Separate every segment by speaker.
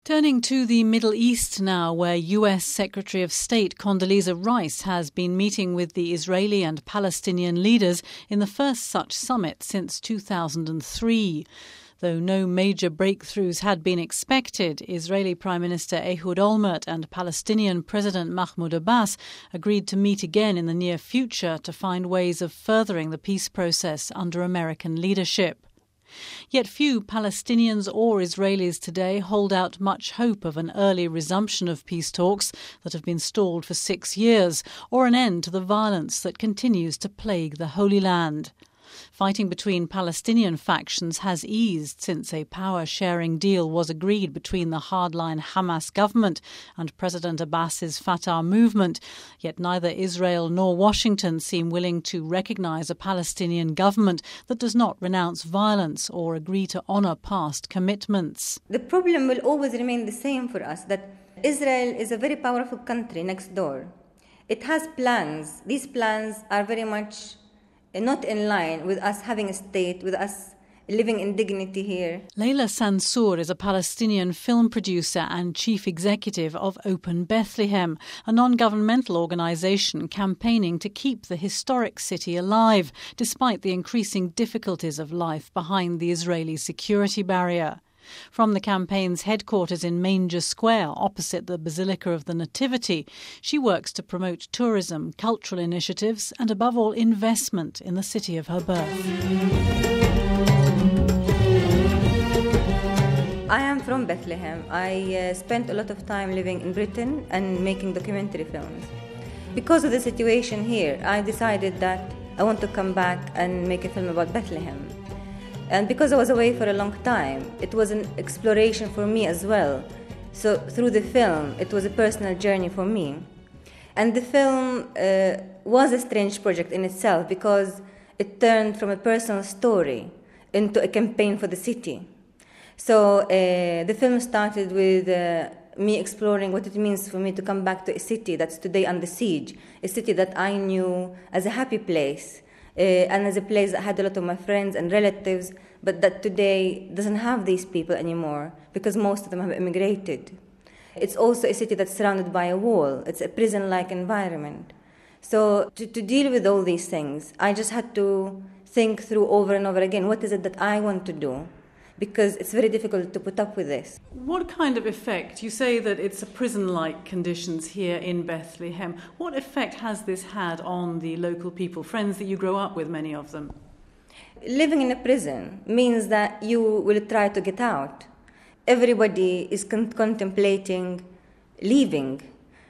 Speaker 1: Turning to the Middle East now, where U.S. Secretary of State Condoleezza Rice has been meeting with the Israeli and Palestinian leaders in the first such summit since 2003. Though no major breakthroughs had been expected, Israeli Prime Minister Ehud Olmert and Palestinian President Mahmoud Abbas agreed to meet again in the near future to find ways of furthering the peace process under American leadership. Yet few Palestinians or Israelis today hold out much hope of an early resumption of peace talks that have been stalled for 6 years, or an end to the violence that continues to plague the Holy Land. Fighting between Palestinian factions has eased since a power-sharing deal was agreed between the hardline Hamas government and President Abbas's Fatah movement, yet neither Israel nor Washington seem willing to recognise a Palestinian government that does not renounce violence or agree to honour past commitments.
Speaker 2: The problem will always remain the same for us, that Israel is a very powerful country next door. It has plans. These plans are very much not in line with us having a state, with us living in dignity here.
Speaker 1: Leila Sansour is a Palestinian film producer and chief executive of Open Bethlehem, a non-governmental organisation campaigning to keep the historic city alive, despite the increasing difficulties of life behind the Israeli security barrier. From the campaign's headquarters in Manger Square, opposite the Basilica of the Nativity, she works to promote tourism, cultural initiatives and, above all, investment in the city of her birth.
Speaker 2: I am from Bethlehem. I spent a lot of time living in Britain and making documentary films. Because of the situation here, I decided that I want to come back and make a film about Bethlehem. And because I was away for a long time, it was an exploration for me as well. So through the film, it was a personal journey for me. And the film was a strange project in itself because it turned from a personal story into a campaign for the city. So the film started with me exploring what it means for me to come back to a city that's today under siege, a city that I knew as a happy place, and as a place that had a lot of my friends and relatives, but that today doesn't have these people anymore because most of them have immigrated. It's also a city that's surrounded by a wall. It's a prison-like environment. So to deal with all these things, I just had to think through over and over again, what is it that I want to do? Because it's very difficult to put up with this.
Speaker 1: What kind of effect? You say that it's a prison-like conditions here in Bethlehem. What effect has this had on the local people, friends that you grow up with, many of them?
Speaker 2: Living in a prison means that you will try to get out. Everybody is contemplating leaving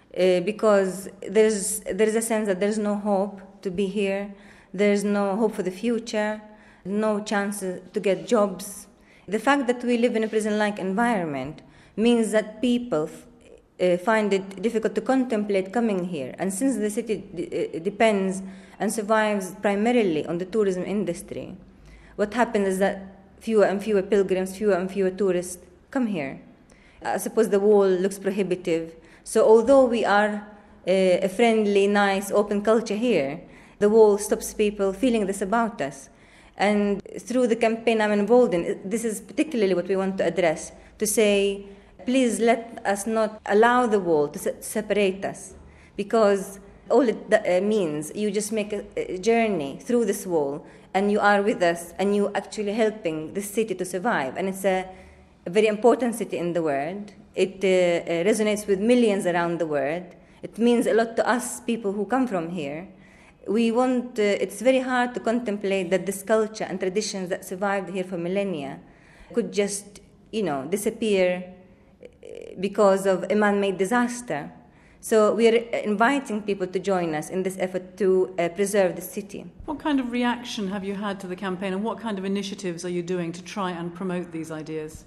Speaker 2: because there's a sense that there's no hope to be here. There's no hope for the future, no chance to get jobs. The fact that we live in a prison-like environment means that people find it difficult to contemplate coming here. And since the city depends and survives primarily on the tourism industry, what happens is that fewer and fewer pilgrims, fewer and fewer tourists come here. I suppose the wall looks prohibitive. So although we are a friendly, nice, open culture here, the wall stops people feeling this about us. And through the campaign I'm involved in, this is particularly what we want to address, to say, please let us not allow the wall to separate us, because all it means, you just make a journey through this wall, and you are with us, and you actually helping this city to survive. And it's a very important city in the world. It resonates with millions around the world. It means a lot to us, people who come from here. We want, it's very hard to contemplate that this culture and traditions that survived here for millennia could just, disappear because of a man-made disaster. So we are inviting people to join us in this effort to preserve the city.
Speaker 1: What kind of reaction have you had to the campaign, and what kind of initiatives are you doing to try and promote these ideas?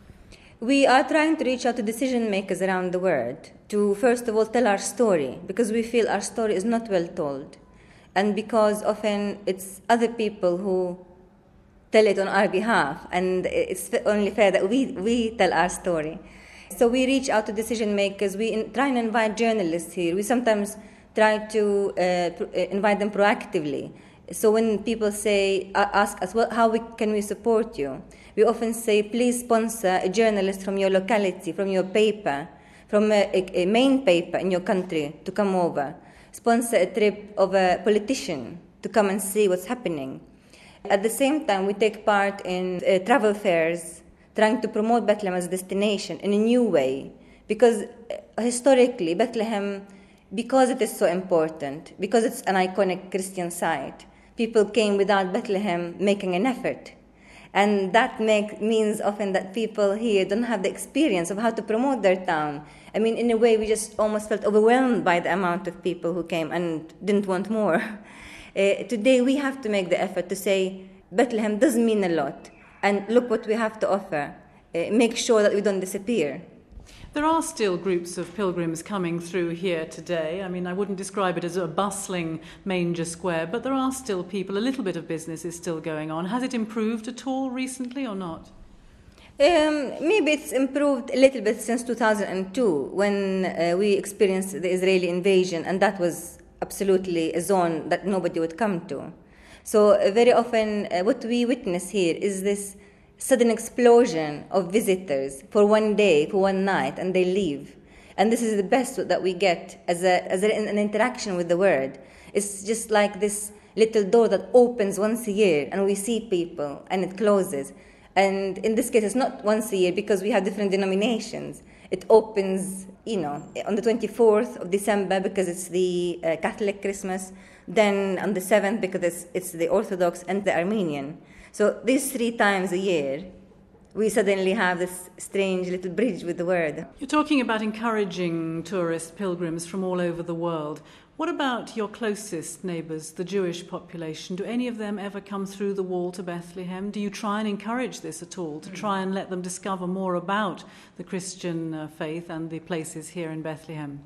Speaker 2: We are trying to reach out to decision makers around the world to, first of all, tell our story, because we feel our story is not well told. And because often it's other people who tell it on our behalf, and it's only fair that we tell our story. So we reach out to decision makers. We try and invite journalists here. We sometimes try to invite them proactively. So when people ask us, well, can we support you? We often say, please sponsor a journalist from your locality, from your paper, from a main paper in your country to come over. Sponsor a trip of a politician to come and see what's happening. At the same time, we take part in travel fairs, trying to promote Bethlehem as a destination in a new way. Because historically, Bethlehem, because it is so important, because it's an iconic Christian site, people came without Bethlehem making an effort. And that means often that people here don't have the experience of how to promote their town. I mean, in a way, we just almost felt overwhelmed by the amount of people who came and didn't want more. Today, we have to make the effort to say, Bethlehem does mean a lot, and look what we have to offer. Make sure that we don't disappear.
Speaker 1: There are still groups of pilgrims coming through here today. I mean, I wouldn't describe it as a bustling manger square, but there are still people. A little bit of business is still going on. Has it improved at all recently or not?
Speaker 2: Maybe it's improved a little bit since 2002 when we experienced the Israeli invasion, and that was absolutely a zone that nobody would come to. So very often what we witness here is this sudden explosion of visitors for one day, for one night, and they leave. And this is the best that we get as an interaction with the word. It's just like this little door that opens once a year, and we see people, and it closes. And in this case, it's not once a year because we have different denominations. It opens, on the 24th of December because it's the Catholic Christmas, then on the 7th because it's the Orthodox and the Armenian. So these 3 times a year, we suddenly have this strange little bridge with the word.
Speaker 1: You're talking about encouraging tourist pilgrims from all over the world. What about your closest neighbours, the Jewish population? Do any of them ever come through the wall to Bethlehem? Do you try and encourage this at all, to try and let them discover more about the Christian faith and the places here in Bethlehem?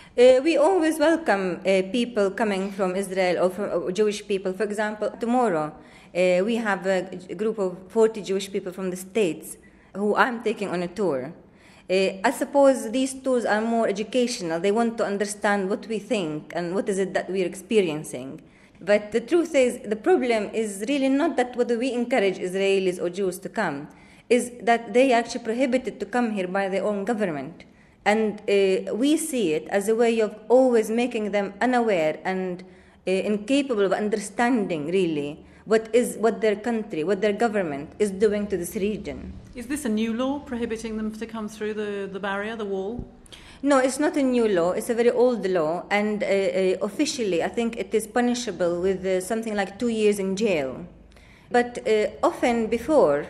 Speaker 2: We always welcome people coming from Israel or from Jewish people. For example, tomorrow we have a group of 40 Jewish people from the States who I'm taking on a tour. I suppose these tours are more educational. They want to understand what we think and what is it that we're experiencing. But the truth is, the problem is really not that whether we encourage Israelis or Jews to come, is that they are actually prohibited to come here by their own government. And we see it as a way of always making them unaware and incapable of understanding, really, what their country, what their government is doing to this region.
Speaker 1: Is this a new law prohibiting them to come through the barrier, the wall?
Speaker 2: No, it's not a new law. It's a very old law. And officially, I think it is punishable with something like 2 years in jail. But often before,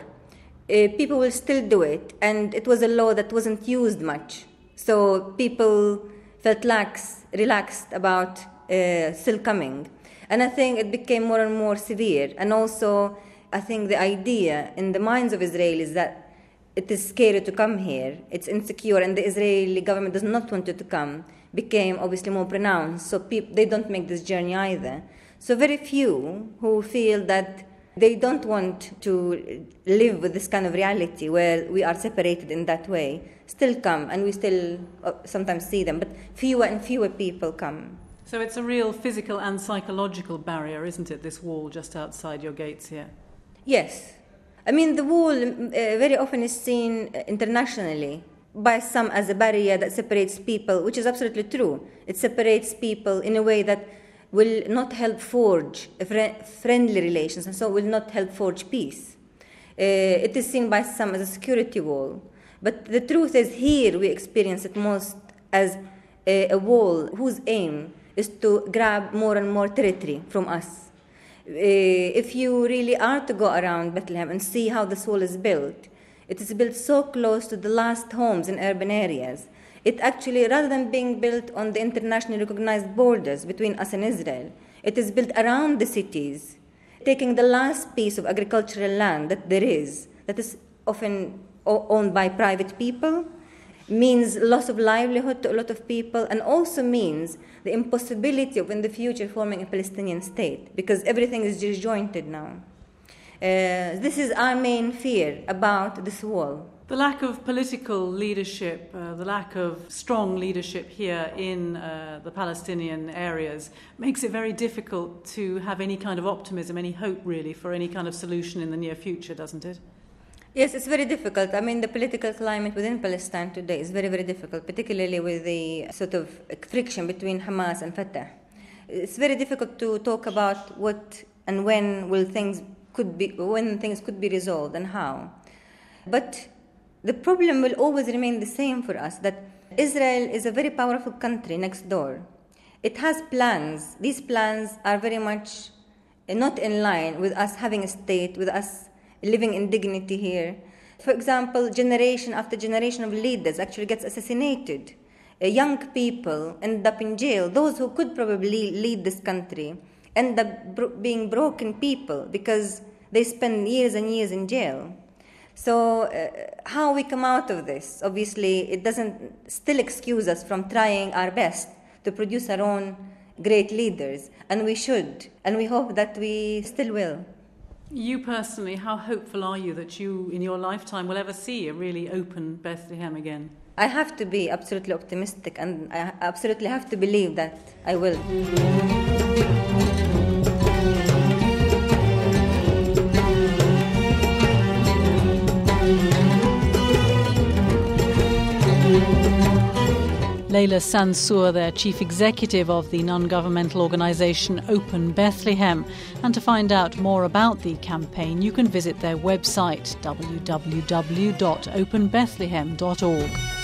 Speaker 2: people will still do it. And it was a law that wasn't used much. So people felt relaxed about still coming. And I think it became more and more severe. And also, I think the idea in the minds of Israelis that it is scary to come here, it's insecure, and the Israeli government does not want you to come, became obviously more pronounced. So they don't make this journey either. So very few who feel that they don't want to live with this kind of reality where we are separated in that way still come, and we still sometimes see them, but fewer and fewer people come.
Speaker 1: So it's a real physical and psychological barrier, isn't it, this wall just outside your gates here?
Speaker 2: Yes. I mean, the wall very often is seen internationally by some as a barrier that separates people, which is absolutely true. It separates people in a way that will not help forge friendly relations, and so will not help forge peace. It is seen by some as a security wall. But the truth is, here we experience it most as a wall whose aim is to grab more and more territory from us. If you really are to go around Bethlehem and see how this wall is built, it is built so close to the last homes in urban areas. It actually, rather than being built on the internationally recognized borders between us and Israel, it is built around the cities, taking the last piece of agricultural land that there is, that is often owned by private people, means loss of livelihood to a lot of people, and also means the impossibility of in the future forming a Palestinian state, because everything is disjointed now. This is our main fear about this wall.
Speaker 1: The lack of political leadership, the lack of strong leadership here in the Palestinian areas makes it very difficult to have any kind of optimism, any hope really for any kind of solution in the near future, doesn't it?
Speaker 2: Yes, it's very difficult. I mean, the political climate within Palestine today is very, very difficult, particularly with the sort of friction between Hamas and Fatah. It's very difficult to talk about what and when things could be resolved and how. But the problem will always remain the same for us, that Israel is a very powerful country next door. It has plans. These plans are very much not in line with us having a state, with us living in dignity here. For example, generation after generation of leaders actually gets assassinated. Young people end up in jail. Those who could probably lead this country end up being broken people because they spend years and years in jail. So how we come out of this? Obviously, it doesn't still excuse us from trying our best to produce our own great leaders. And we should. And we hope that we still will.
Speaker 1: You personally, how hopeful are you that you, in your lifetime, will ever see a really open Bethlehem again?
Speaker 2: I have to be absolutely optimistic, and I absolutely have to believe that I will.
Speaker 1: Leila Sansour, their chief executive of the non-governmental organisation Open Bethlehem. And to find out more about the campaign, you can visit their website www.openbethlehem.org.